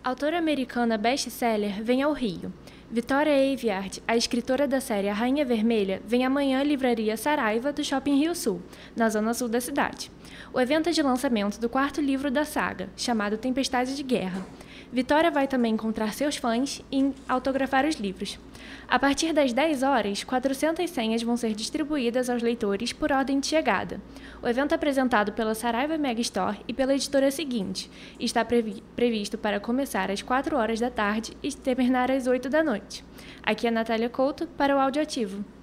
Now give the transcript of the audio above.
Autora americana best-seller vem ao Rio. Vitória Eviart, a escritora da série A Rainha Vermelha, vem amanhã à livraria Saraiva do Shopping Rio Sul, na zona sul da cidade. O evento é de lançamento do quarto livro da saga, chamado Tempestade de Guerra. Vitória vai também encontrar seus fãs e autografar os livros. A partir das 10 horas, 400 senhas vão ser distribuídas aos leitores por ordem de chegada. O evento é apresentado pela Saraiva Mega Store e pela editora seguinte e está previsto para começar às 4 horas da tarde e terminar às 8 da noite. Aqui é a Natália Couto para o Audioativo.